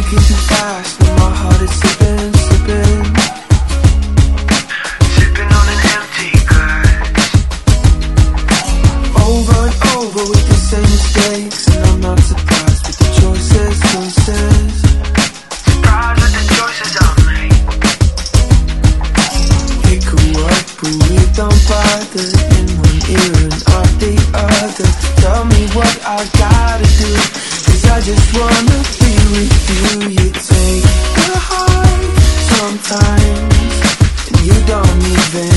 walking too fast, but my heart is slipping, slipping. Sipping on an empty glass. Over and over with the same mistakes, and I'm not surprised with the choices, choices. Surprised with the choices I make. It could work, but we don't bother. In one ear and out the other. Tell me what I gotta do, 'cause I just wanna be with you. You take the heart sometimes, and you don't even